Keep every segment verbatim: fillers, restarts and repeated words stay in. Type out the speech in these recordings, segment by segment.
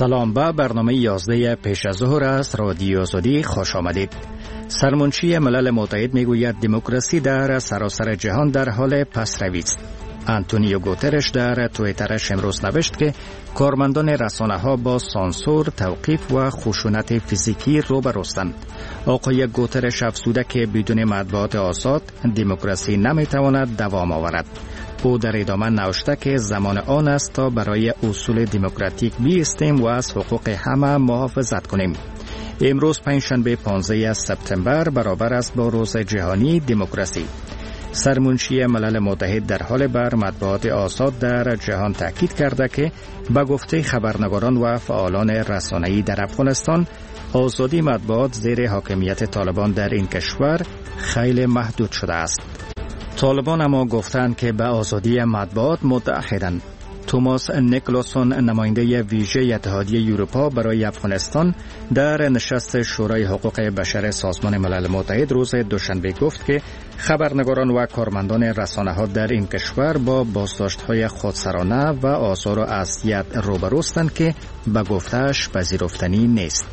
سلام، به برنامه یازده پیش از ظهر است رادیو آزادی خوش آمدید. سرمنشی ملل متحد میگوید دموکراسی در سراسر جهان در حال پس‌روی است. آنتونیو گوترش در توییترش امروز نوشت که کارمندان رسانه‌ها با سانسور، توقیف و خشونت فیزیکی روبروستند. آقای گوترش افزوده که بدون مطبوعات آزاد دموکراسی نمیتواند دوام آورد. او در ادامه نوشته که زمان آن است تا برای اصول دموکراتیک بایستیم و از حقوق همه محافظت کنیم. امروز پنجشنبه پانزده سپتامبر برابر است با روز جهانی دموکراسی. سرمنشی ملل متحد در حال بر مطبوعات آزاد در جهان تاکید کرده که به گفته خبرنگاران و فعالان رسانه‌ای در افغانستان، آزادی مطبوعات زیر حاکمیت طالبان در این کشور خیلی محدود شده است. طالبان اما گفتند که به آزادی مطبوعات متعهدند. توماس نیکلاسون، نماینده ویژه اتحادیه اروپا برای افغانستان، در نشست شورای حقوق بشر سازمان ملل متحد روز دوشنبه گفت که خبرنگاران و کارمندان رسانه‌ها در این کشور با بازداشت‌های خودسرانه و آزار و اذیت روبروستند که به گفته‌اش پذیرفتنی نیست.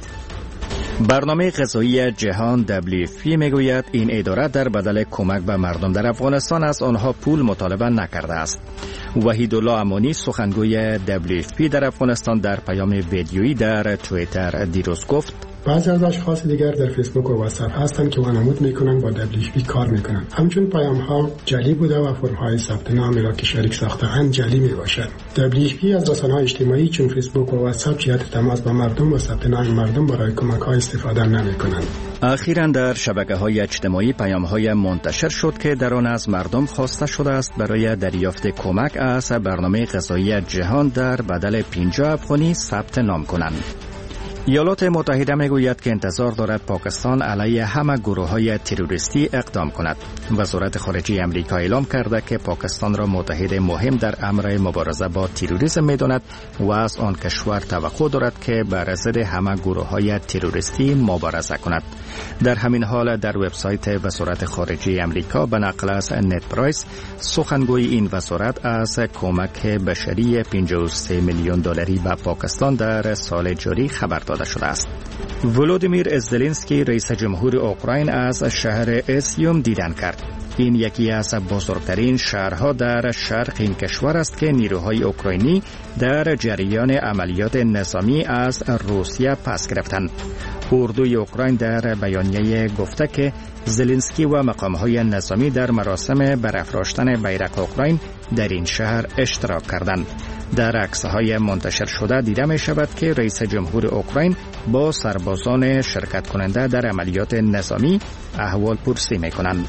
برنامه غذایی جهان دبلیو اف پی میگوید این اداره در بدل کمک به مردم در افغانستان از آنها پول مطالبه نکرده است. وحیدالله امانی، سخنگوی دبلیو اف پی در افغانستان، در پیام ویدیویی در توییتر دیروز گفت: بعضی از اشخاص دیگر در فیسبوک و واتساپ هستند که وانمود میکنند با دبلیو اف پی کار میکنند. همچون پیام ها جعلی بوده و فرم های ثبت نامی را که شریک ساخته‌اند جعلی میباشد. دبلیو اف پی از رسانه‌های اجتماعی چون فیسبوک و واتساپ جهت تماس با مردم و ثبت نام مردم برای کمک ها استفاده نمیکنند. اخیراً در شبکه‌های اجتماعی پیام‌های منتشر شد که در آن از مردم خواسته شده است برای دریافت کمک از برنامه غذایی جهان در بدل پنجاه افغانی ثبت نام کنند. ایالات متحده میگوید که انتظار دارد پاکستان علیه همه گروه‌های تروریستی اقدام کند. وزارت خارجه آمریکا اعلام کرده که پاکستان را متحد مهم در امر مبارزه با تروریسم می‌داند و از آن کشور توقع دارد که بر ضد همه گروه‌های تروریستی مبارزه کند. در همین حال در وبسایت وزارت خارجه آمریکا به نقل از نت پرایس، سخنگوی این وزارت از کمک بشری پنجاه و سه میلیون دلاری به پاکستان در سال جاری خبر داده شده است. ولودیمیر زلنسکی، رئیس جمهور اوکراین، از شهر اسیوم دیدن کرد. این یکی از بزرگترین شهرها در شرق این کشور است که نیروهای اوکراینی در جریان عملیات نظامی از روسیه پس گرفتند. اردوی اوکراین در بیانیه گفته که زلنسکی و مقام‌های نظامی در مراسم برافراشتن بیرق اوکراین در این شهر اشتراک کردند. در عکس‌های منتشر شده دیده می شود که رئیس جمهور اوکراین با سربازان شرکت کننده در عملیات نظامی احوال پرسی می کنند.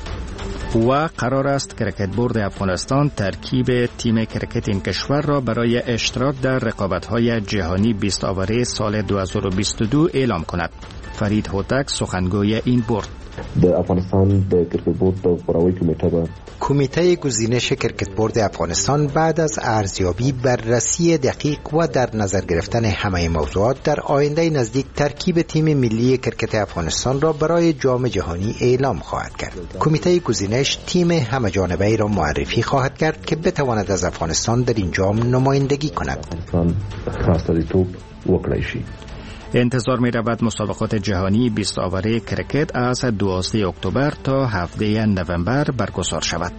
و قرار است کرکت بورد افغانستان ترکیب تیم کرکت این کشور را برای اشتراک در رقابت‌های جهانی بیست آوره سال دو هزار و بیست و دو اعلام کند. فرید هوتک، سخنگوی این بورد: د افغانستان د کرکټ بورد د غوراوي کمیټه به کمیته گزینش کرکت بورد افغانستان بعد از ارزیابی، بررسی دقیق و در نظر گرفتن همه موضوعات در آینده نزدیک ترکیب تیم ملی کرکت افغانستان را برای جام جهانی اعلام خواهد کرد. کمیته گزینش تیم همه جانبه‌ای را معرفی خواهد کرد که بتواند از افغانستان در این جام نمایندگی کند. خواستاریتوب وکړای شي. انتظار می رود مسابقات جهانی بیست آوره کرکت از دوازده اکتبر تا هفده نوامبر برگزار شود.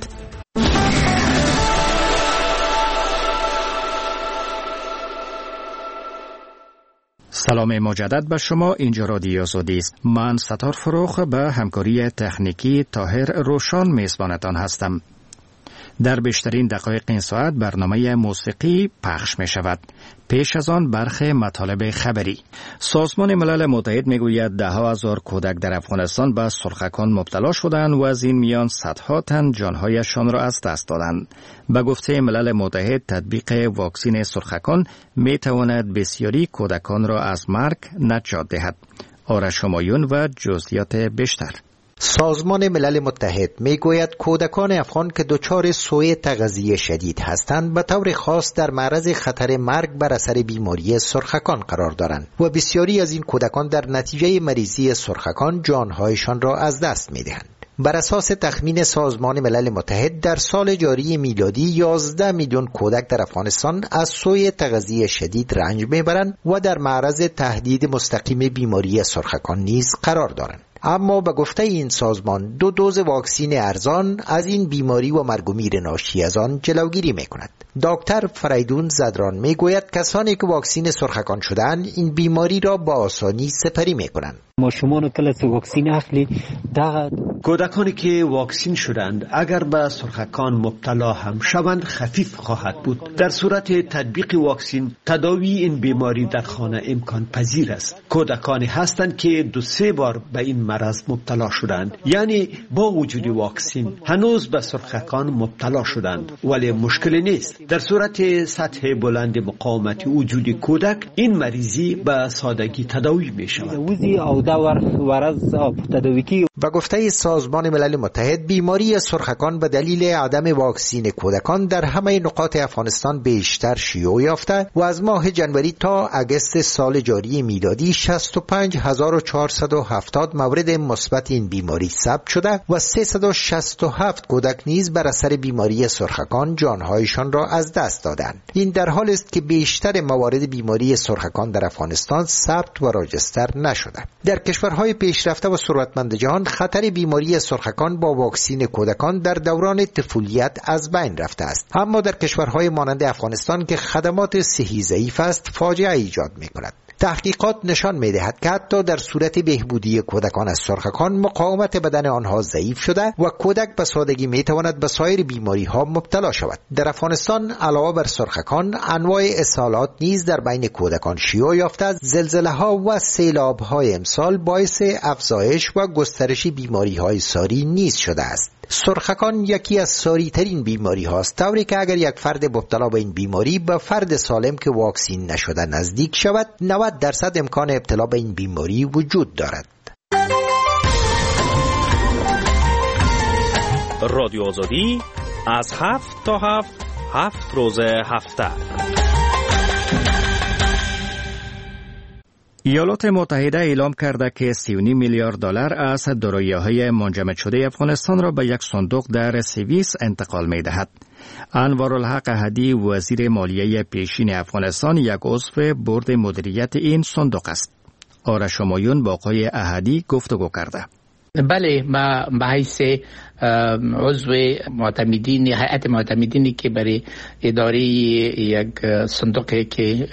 سلام مجدد به شما، اینجا رادیو آزادی است. من ستار فروخ به همکاری تکنیکی طاهر روشان میزبانتان هستم. در بیشترین دقایق این ساعت برنامه موسیقی پخش می شود. پیش از آن برخی مطالب خبری. سازمان ملل متحد می گوید ده ها هزار کودک در افغانستان به سرخکان مبتلا شدند و از این میان صدها تن جانهایشان را از دست دادند. به گفته ملل متحد تطبیق واکسین سرخکان می تواند بسیاری کودکان را از مرگ نجات دهد. آرش همایون و جزئیات بیشتر. سازمان ملل متحد میگوید کودکان افغان که دچار سوء تغذیه شدید هستند به طور خاص در معرض خطر مرگ بر اثر بیماری سرخکان قرار دارند و بسیاری از این کودکان در نتیجه مریضی سرخکان جانهایشان را از دست میدهند. بر اساس تخمین سازمان ملل متحد در سال جاری میلادی یازده میلیون کودک در افغانستان از سوی تغذیه شدید رنج میبرند و در معرض تهدید مستقیم بیماری سرخکان نیز قرار دارند. اما به گفته این سازمان دو دوز واکسین ارزان از این بیماری و مرگ و میر ناشی از آن جلوگیری میکند. دکتر فریدون زدران میگوید کسانی که واکسین سرخکان شدند این بیماری را با آسانی سپری میکنند. ما شما کله واکسین اخلی دا کودکانی که واکسین شدند اگر به سرخکان مبتلا هم شوند خفیف خواهد بود. در صورت تطبیق واکسین تداوی این بیماری در خانه امکان پذیر است. کودکانی هستند که دو سه بار به این مرض مبتلا شدند، یعنی با وجود واکسین هنوز به سرخکان مبتلا شدند، ولی مشکلی نیست. در صورت سطح بلند مقاومت وجود کودک این مریضی به سادگی تداوی می شود. و گفته سازمان ملل متحد بیماری سرخکان به دلیل عدم واکسین کودکان در همه نقاط افغانستان بیشتر شیوع یافته و از ماه جنوری تا اگست سال جاری میلادی شصت و پنج هزار و چهارصد و هفتاد مورد مثبت این بیماری ثبت شده و سیصد و شصت و هفت کودک نیز بر اثر بیماری سرخکان جانهایشان را از دست دادند. این در حال است که بیشتر موارد بیماری سرخکان در افغانستان ثبت و راجستر نشده. در کشورهای پیشرفته و ثروتمند جهان خطر بیماری سرخکان با واکسین کودکان در دوران طفولیت از بین رفته است، اما در کشورهای مانند افغانستان که خدمات صحی ضعیف است فاجعه ایجاد می‌کند. تحقیقات نشان می‌دهد که حتی در صورت بهبودی کودکان از سرخکان مقاومت بدن آنها ضعیف شده و کودک به سادگی می‌تواند به سایر بیماری‌ها مبتلا شود. در افغانستان علاوه بر سرخکان انواع اسهالات نیز در بین کودکان شیوع یافته. زلزله‌ها و سیلاب‌های امسال باعث افزایش و گسترش بیماری‌های ساری نیز شده است. سرخکان یکی از ساری ترین بیماری هاست، طوری که اگر یک فرد مبتلا به این بیماری به فرد سالم که واکسین نشده نزدیک شود نود درصد امکان ابتلا به این بیماری وجود دارد. رادیو آزادی از هفت تا هفت هفت روز هفته. ایالات متحده اعلام کرده که سی و نیم میلیارد دلار از دارایی‌های منجمد شده افغانستان را به یک صندوق در سوئیس انتقال می‌دهد. انوارالحق احدی وزیر مالیه پیشین افغانستان یک عضو بورد مدیریت این صندوق است. آرش همایون با آقای احدی گفتگو کرده. بله، ما به حیث عضو معتمدین هیئت معتمدینی که برای اداره یک صندوقی که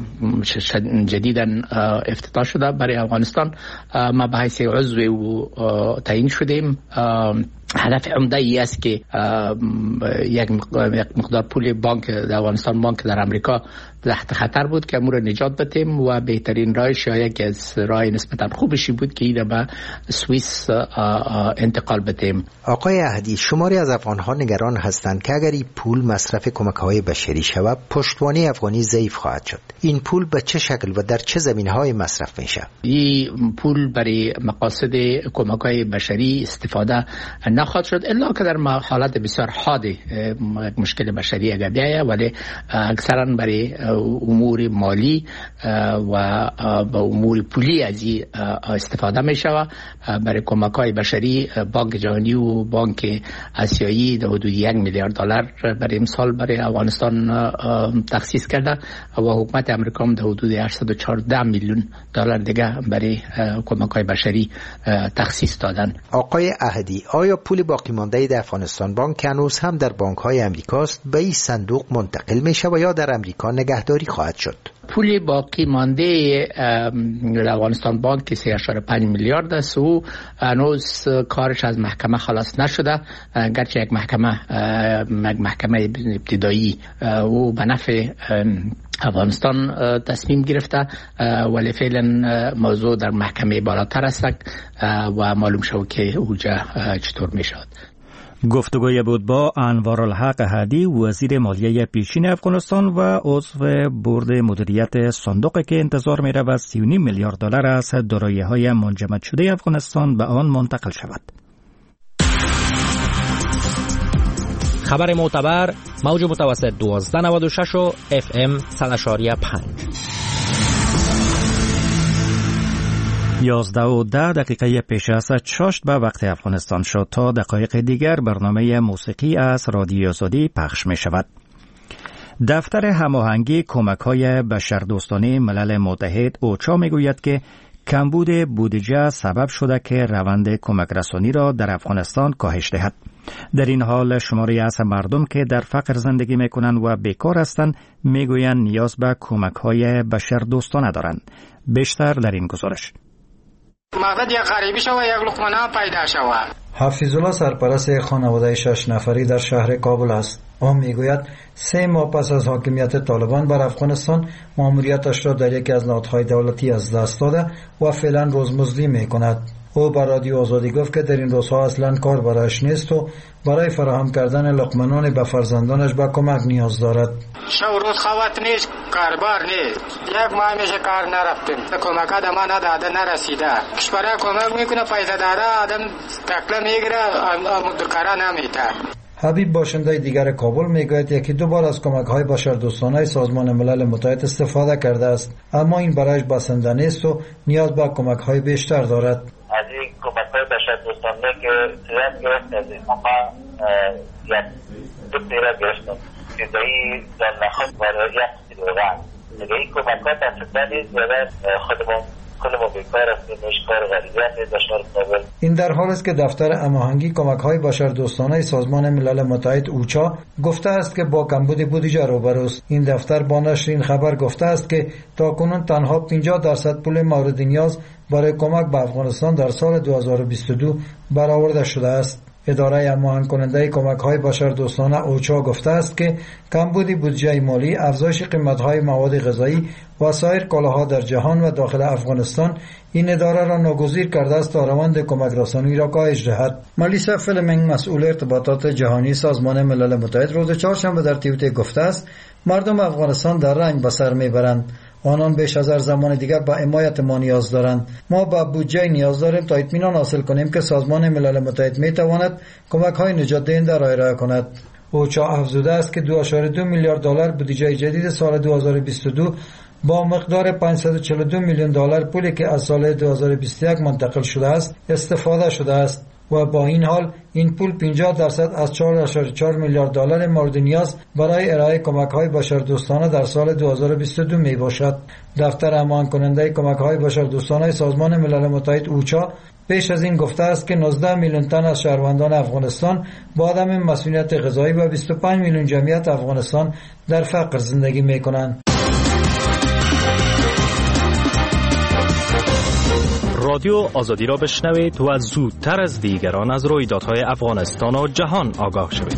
جدیداً افتتاح شده برای افغانستان، ما به حیث عضو تعیین شدیم. هدف عمده ای است که یک مقدار پول بانک در افغانستان، بانک در امریکا تحت خطر بود که امور نجات بدیم و بهترین راهش یا یکی از راه نسبتا خوبشی بود که این به سوئیس انتقال بدیم. آقای احدی، شماری از افغان‌ها نگران هستند که اگر این پول مصرف کمک‌های بشری شود پشتوانه افغانی ضعیف خواهد شد. این پول به چه شکل و در چه زمینه‌های مصرف میشه؟ این پول برای مقاصد کمک‌های بشری استفاده نخواهد شد الا که در حالت بسیار حاد مشکل بشری اگر بیاید، ولی اکثرا برای امور مالی و با امور پولی از این استفاده می شود. برای کمک های بشری بانک جهانی و بانک آسیایی در حدود یک میلیارد دلار برای امسال برای افغانستان تخصیص کرده و حکومت امریکا هم در حدود هشتصد و چهارده میلیون دلار دیگه برای کمک های بشری تخصیص دادن. آقای احدی، آیا پول باقی مانده در افغانستان بانک هنوز هم در بانک های امریکاست به این صندوق منتقل می شود یا در امریکا نگهداری خواهد شد؟ پول باقی مانده در افغانستان بانک سه اشاره پنج میلیارد است و هنوز کارش از محکمه خلاص نشده، گرچه یک محکمه یک محکمه ابتدایی و به نفع افغانستان تصمیم گرفته، ولی فعلا موضوع در محکمه بالاتر است و معلوم شد که اوجا چطور می شود. گفتگوی بود با انوارالحق احدی وزیر مالیه پیشین افغانستان و عضو بورد مدیریت صندوقی که انتظار می رود سی و نیم میلیارد دلار از دارایی‌های منجمد شده افغانستان به آن منتقل شود. خبر معتبر موج متوسط دوازده نود و شش و اف ام صد و پنج. یازده و ده دقیقه پیش از شش به وقت افغانستان شد. تا دقایق دیگر برنامه موسیقی از رادیو آزادی پخش می شود. دفتر هماهنگی کمک‌های بشردوستانه ملل متحد اوچا می گوید که کمبود بودجه سبب شده که روند کمک رسانی را در افغانستان کاهش دهد. در این حال شماری از مردم که در فقر زندگی می کنند و بیکار هستند می گویند نیاز به کمک‌های بشردوستانه دارند. بیشتر در این گزارش. مقصد یک غریبی شوه، یک لقمه نان پیدا شوه. حفیظالله سرپرست خانواده شش نفری در شهر کابل است. او میگوید سه ماه پس از حاکمیت طالبان بر افغانستان ماموریتش را در یکی از نهادهای دولتی از دست داده و فعلا روزمزدی میکند. او بر رادیو آزادی گفت که در این روزها اصلا کار برایش نیست و برای فراهم کردن لقمه نان به فرزندانش به کمک نیاز دارد. شب روز خوات نیست، کاربار نیست. یک ماه میشه کار نرفتیم. کمک آدم نداده نرسیده. کشور کمک میکنه، پیسه داره، آدم تکله میگیره، دکاره نمیده. حبیب باشنده دیگر کابل میگوید یکی دو بار از کمک‌های بشردوستانه سازمان ملل متحد استفاده کرده است، اما این برایش بسنده نیست و نیاز به کمک‌های بیشتر دارد. از این کمک‌های بشردوستانه که صورت گرفت از این موقع یک دو پیره گرفتم که دایی در نخست برای یک سیلوغن دیگه این کمک‌ها تصدیده نیست و خودمون کلمو بیکار هستیم، اشکار غریبیت دشار کابل. این در حال است که دفتر هماهنگی کمک‌های بشردوستانه سازمان ملل متحد اوچا گفته است که با کمبود بودجه روبروست. این دفتر با نشر این خبر گفته است که تاکنون تنها پنجاه درصد پول مورد نیاز برای کمک به افغانستان در سال دو هزار و بیست و دو برآورده شده است. اداره هماهنگ کننده کمک‌های بشردوستانه اوچا گفته است که کمبود بودجه مالی، افزایش قیمت‌های مواد غذایی و سایر کالاها در جهان و داخل افغانستان این اداره را ناگزیر کرده است تا روند کمک رسانی را کاهش دهد. مالیسا فلمنگ مسئول ارتباطات جهانی سازمان ملل متحد روز چهارشنبه در توییتر گفته است مردم افغانستان در رنج به سر میبرند. آنان بیش از هر زمان دیگر با حمایت ما نیاز دارند. ما با بودجه نیاز داریم تا اطمینان حاصل کنیم که سازمان ملل متحد میتواند کمک‌های نجات دهنده را ارائه کند. اوچا افزوده است که دو ممیز دو میلیارد دلار بودجه جدید سال دو هزار و بیست و دو با مقدار پانصد و چهل و دو میلیون دلار پولی که از سال دو هزار و بیست و یک منتقل شده است استفاده شده است و با این حال این پول پنجاه درصد از چهار ممیز چهار میلیارد دلار مورد نیاز برای ارائه کمک‌های بشردوستانه در سال دو هزار و بیست و دو می باشد. دفتر هماهنگ کننده کمک‌های بشردوستانه سازمان ملل متحد اوچا پیش از این گفته است که نوزده میلیون تن از شهروندان افغانستان با عدم مسئولیت غذایی و بیست و پنج میلیون جمعیت افغانستان در فقر زندگی می‌کنند. رادیو آزادی را بشنوید و زودتر از دیگران از رویدادهای افغانستان و جهان آگاه شوید.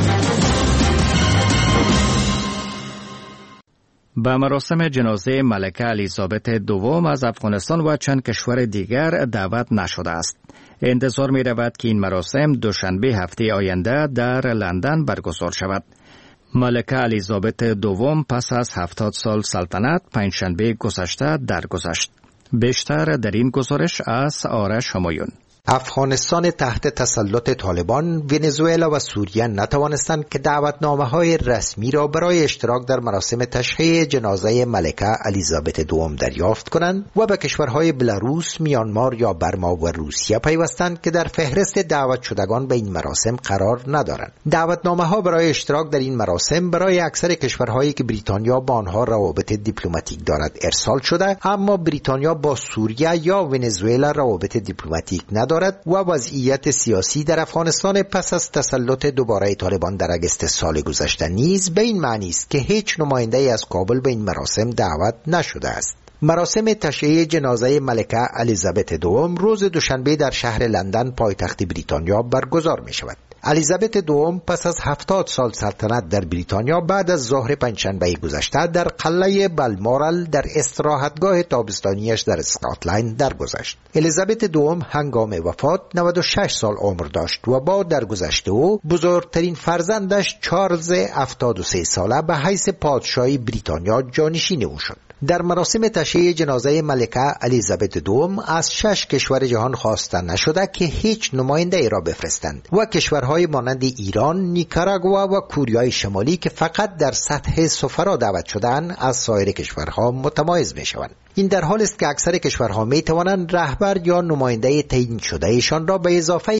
به مراسم جنازه ملکه الیزابت دوم از افغانستان و چند کشور دیگر دعوت نشده است. انتظار می رود که این مراسم دوشنبه هفته آینده در لندن برگزار شود. ملکه الیزابت دوم پس از هفتاد سال سلطنت پنجشنبه گذشته درگذشت. بیشتر در این گزارش از آرش همایون. افغانستان تحت تسلط طالبان، ونزوئلا و سوریه نتوانستند که دعوتنامه‌های رسمی را برای اشتراک در مراسم تشییع جنازه ملکه الیزابت دوم دریافت کنند و به کشورهای بلاروس، میانمار یا برما و روسیه پیوستند که در فهرست دعوت شدگان به این مراسم قرار ندارند. دعوتنامه‌ها برای اشتراک در این مراسم برای اکثر کشورهایی که بریتانیا با آنها روابط دیپلماتیک دارد ارسال شده، اما بریتانیا با سوریه یا ونزوئلا روابط دیپلماتیک ندارد و وضعیت سیاسی در افغانستان پس از تسلط دوباره طالبان در اگست سال گذشته نیز به این معنی است که هیچ نماینده‌ای از کابل به این مراسم دعوت نشده است. مراسم تشییع جنازه ملکه الیزابت دوم روز دوشنبه در شهر لندن پایتخت بریتانیا برگزار می شود. الیزابت دوم پس از هفتاد سال سلطنت در بریتانیا بعد از ظهر پنجشنبه گذشته در قلعه بالمورال در استراحتگاه تابستانیش در اسکاتلند درگذشت. الیزابت دوم هنگام وفات نود و شش سال عمر داشت و با درگذشت او بزرگترین فرزندش چارلز هفتاد و سه ساله به حیث پادشاهی بریتانیا جانشین او شد. در مراسم تشییع جنازه ملکه الیزابت دوم از شش کشور جهان خواسته نشده که هیچ نماینده ای را بفرستند و کشورهای مانند ایران، نیکاراگوا و کوریای شمالی که فقط در سطح سفرا دعوت شدند از سایر کشورها متمایز می شوند. این در حالی است که اکثر کشورها می توانند رهبر یا نماینده تعیین شده ایشان را به اضافه